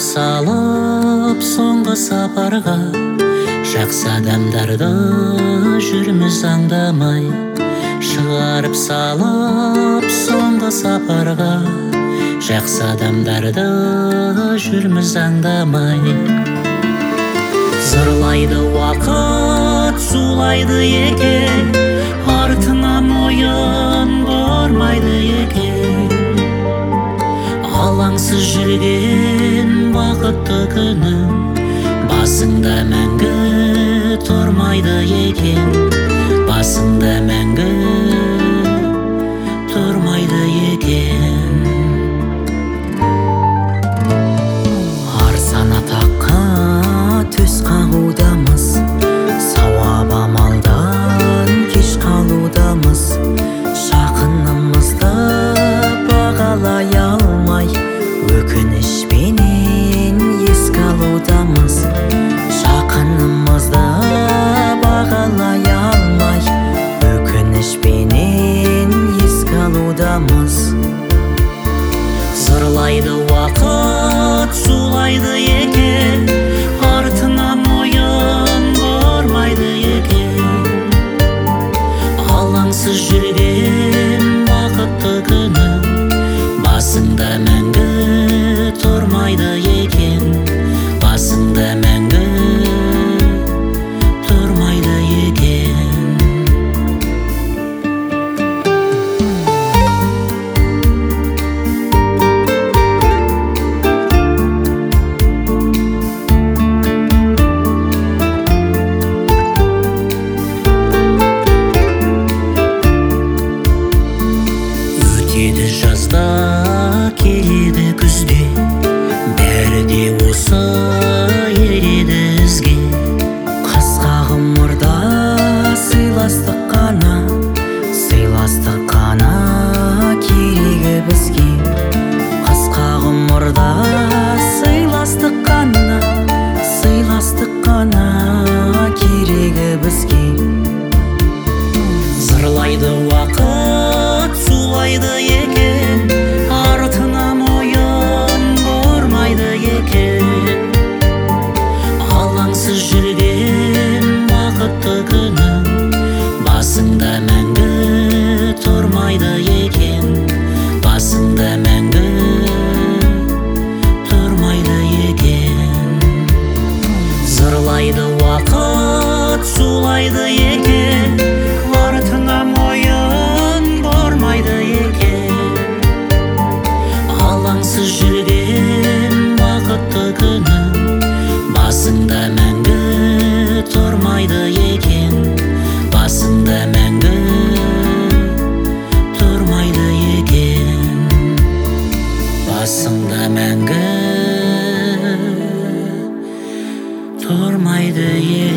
салып соңғы сапарға, жақсы адамдарды жүрміз аңдамай. Шығарып салып соңғы сапарға, жақсы адамдарды жүрміз аңдамай. Зырлайды уақыт, зулайды екен, артынан ойын бармайды екен. Алаңсыз жүрген бақытты күнім, басыңда мәңгі тұрмайды екен. Басыңда мәңгі тұрмайды екен. Арзан атаққа төс қағудамыз, сауап амалдан кеш қалудамыз. Жақынымызды бағалай алмай, өкінішпенен еске алудамыз. Жақынымызды бағалай алмай, өкінішпенен еске алудамыз. Зырлайды уақыт, зулайды екен, артынан ойын бармайды екен. Алаңсыз жүрген бақытты күнім, басыңда мәңгі тұрмайды екен. Басыңда мәңгі тұрмайды екен. Өтеді жазда, келеді күзде, бәрі де осы ереді ізге. Қысқа ғұмырда сыйластық қана, сыйластық қана керегі бізге. Қысқа ғұмырда сыйластық қана, сыйластық қана керегі бізге. Зырлайды уақыт, зулайды екен, артынан ойын бармайды екен. Алаңсыз жүрген бақытты күнім, басыңда мәңгі тұрмайды екен. Басыңда мәңгі тұрмайды екен. Зырлайды уақыт, зулайды екен, артынан ойын бармайды екен. Алаңсыз жүрген бақытты күнім, басыңда мәңгі тұрмайды екен. Басыңда мәңгі тұрмайды екен. Басыңда мәңгі тұрмайды екен.